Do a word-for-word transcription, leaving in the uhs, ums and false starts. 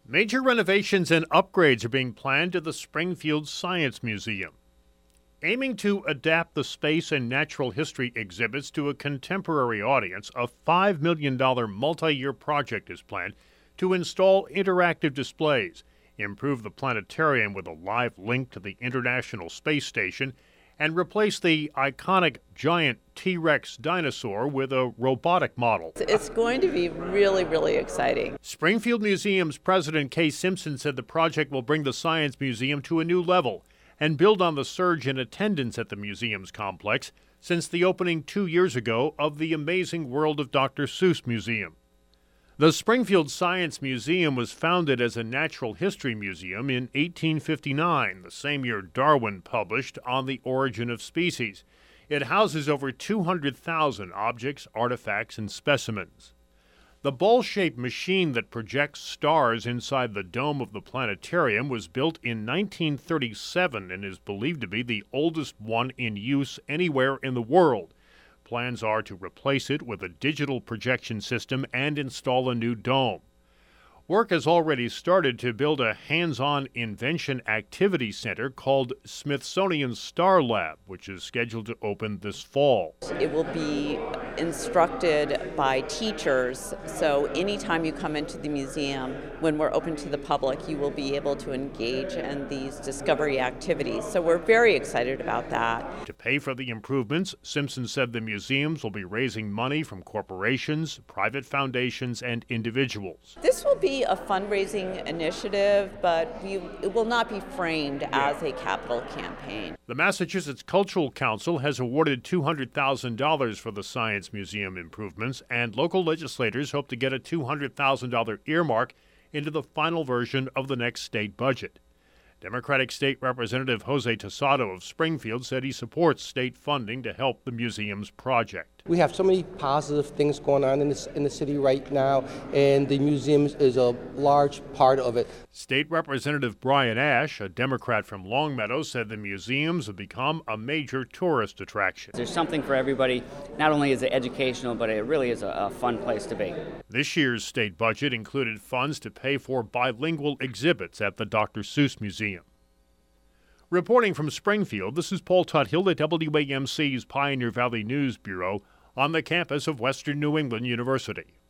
Major renovations and upgrades are being planned to the Springfield Science Museum. Aiming to adapt the space and natural history exhibits to a contemporary audience, a five million dollars multi-year project is planned to install interactive displays, improve the planetarium with a live link to the International Space Station, and replace the iconic giant T-Rex dinosaur with a robotic model. It's going to be really, really exciting. Springfield Museum's president Kay Simpson said the project will bring the Science Museum to a new level and build on the surge in attendance at the museum's complex since the opening two years ago of the Amazing World of Doctor Seuss Museum. The Springfield Science Museum was founded as a natural history museum in eighteen fifty-nine, the same year Darwin published On the Origin of Species. It houses over two hundred thousand objects, artifacts, and specimens. The ball-shaped machine that projects stars inside the dome of the planetarium was built in nineteen thirty-seven and is believed to be the oldest one in use anywhere in the world. Plans are to replace it with a digital projection system and install a new dome. Work has already started to build a hands-on invention activity center called Smithsonian Star Lab, which is scheduled to open this fall. It will be instructed by teachers, so anytime you come into the museum, when we're open to the public, you will be able to engage in these discovery activities. So we're very excited about that. To pay for the improvements, Simpson said the museums will be raising money from corporations, private foundations, and individuals. This will be a fundraising initiative, but we, it will not be framed as a capital campaign. The Massachusetts Cultural Council has awarded two hundred thousand dollars for the Science Museum improvements, and local legislators hope to get a two hundred thousand dollars earmark into the final version of the next state budget. Democratic State Representative Jose Tosado of Springfield said he supports state funding to help the museum's project. We have so many positive things going on in, this, in the city right now, and the museum is a large part of it. State Representative Brian Ash, a Democrat from Longmeadow, said the museums have become a major tourist attraction. There's something for everybody. Not only is it educational, but it really is a, a fun place to be. This year's state budget included funds to pay for bilingual exhibits at the Doctor Seuss Museum. Reporting from Springfield, this is Paul Tuthill at W A M C's Pioneer Valley News Bureau on the campus of Western New England University.